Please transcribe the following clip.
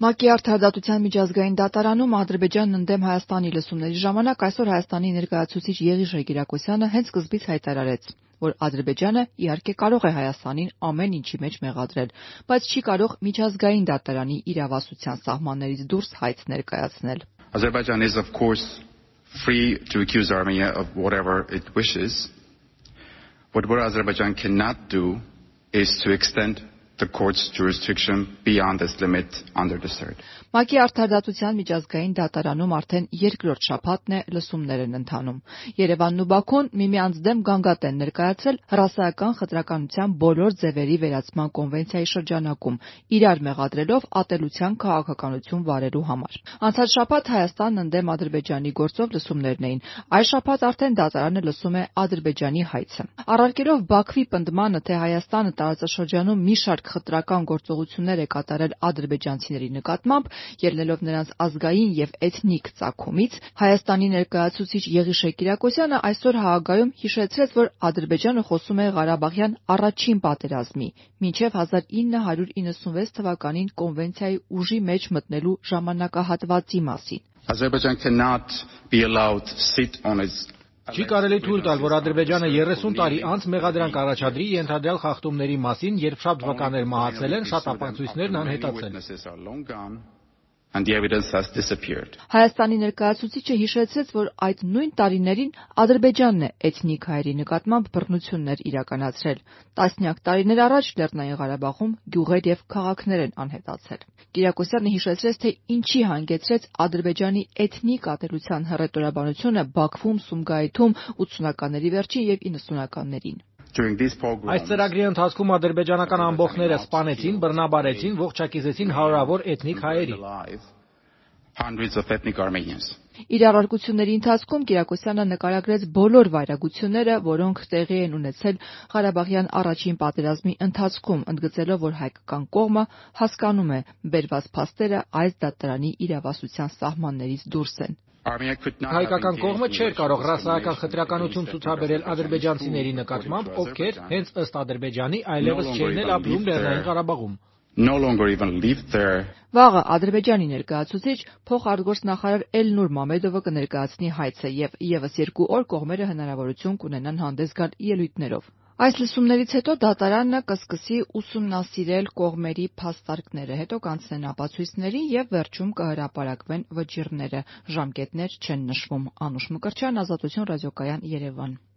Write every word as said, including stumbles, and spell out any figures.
ՄԱԿ-ի Արդարադատության միջազգային դատարանում Ադրբեջանն ընդդեմ Հայաստանի լսումների ժամանակ այսօր Հայաստանի ներկայացուցիչ Եղիշե Կիրակոսյանը հենց սկզբից հայտարարեց, որ Ադրբեջանը իհարկե կարող է Հայաստանին ամեն ինչի մեջ մեղադրել, բայց չի կարող միջազգային դատարանի իրավասության սահմաններից դուրս հայց ներկայացնել. Azerbaijan is of course free to accuse Armenia of whatever it wishes, but what Azerbaijan cannot do is to extend the court's jurisdiction beyond this limit under the cert. ՄԱԿ-ի Արդարադատության միջազգային դատարանում արդեն երկրորդ շաբաթն է լսումներ են ընթանում։ Երևանն ու Բաքուն միմյանց դեմ գանգատ են ներկայացրել հրասայական խտրականության բոլոր ձևերի վերացման կոնվենցիայի շրջանակում, իրար մեղադրելով ատելության քաղաքականություն վարելու համար։ Անցած շաբաթ Հայաստանն ընդդեմ Ադրբեջանի գործով լսումներն էին։ Այս շաբաթ արդեն դատարանը լսում է Ադրբեջանի հայցը։ Առարկելով Բաքվի պնդմանը, թե Հայաստանը տարածաշրջանում մի շարք խտրական գործողություններ է կատարել ադրբեջանցիների նկատմամբ, ելնելով նրանց ազգային եւ էթնիկ ծագումից, Հայաստանի ներկայացուցիչ Եղիշե Կիրակոսյանը այսօր Հաագայում հիշեցրեց, որ Ադրբեջանը խոսում է Ղարաբաղյան առաջին պատերազմի, մինչև հազար ինը հարյուր իննսունվեց թվականին կոնվենցիայի ուժի մեջ մտնելու ժամանակահատվածի մասին. Azerbaijan cannot be allowed to sit on its Չի կարելի թույլ տալ, որ Ադրբեջանը երեսուն տարի անց մեղադրանք առաջադրի ենթադրյալ խախտումների մասին, երբ շատ վկաներ մահացել են, շատ ապացույցներն անհետացել։ And the evidence has disappeared. Հայաստանի ներկայացուցիչը հիշեցրեց, որ այդ նույն տարիներին Ադրբեջանն է էթնիկ հայերի նկատմամբ բռնություններ իրականացրել։ Տասնյակ տարիներ առաջ Լեռնային Ղարաբաղում գյուղեր եւ քաղաքներ են անհետացել։ Կիրակոսյանը հիշեցրեց, թե ինչի հանգեցրեց Ադրբեջանի էթնիկ ատելության հռետորաբանությունը Բաքվում, Սումգայիթում ութսունականների վերջին եւ իննսունականներին։ Այս ծրագրի ընթացքում ադրբեջանական ամբոխները սպանեցին, բռնաբարեցին, ողջակիզեցին հարյուրավոր էթնիկ հայերի։ Իր առարկությունների ընթացքում Կիրակոսյանը նկարագրեց բոլոր վայրագությունները, որոնք տեղի են ունեցել Ղարաբաղյան առաջին պատերազմի ընթացքում, ընդգծելով, որ հայկական կողմը հասկանում է բերված փաստերը այս դատարանի իրավասության սահմաններից դուրս են։ Հայկական կողմը չէր կարող ռասայական խտրականություն ցուցաբերել ադրբեջանցիների նկատմամբ, ովքեր հենց ըստ Ադրբեջանի այլևս չէին էլ ապրում Լեռնային Ղարաբաղում։ No longer even live there. Վաղը Ադրբեջանի ներկայացուցիչ փոխարտգործնախարար Էլնուր Մամեդովը կներկայացնի հայցը եւ եւս երկու օր կողմերը հնարավորություն կունենան հանդես գալ ելույթներով։ Այս լսումներից հետո դատարանը կսկսի ուսումնասիրել կողմերի փաստարկները, հետո կանցնեն ապացույցների եւ վերջում կհրապարակվեն վճիռները։ Ժամկետներ չեն նշվում։ Անուշ Մկրտչյան, Ազատություն ռադիոկայան, Երևան։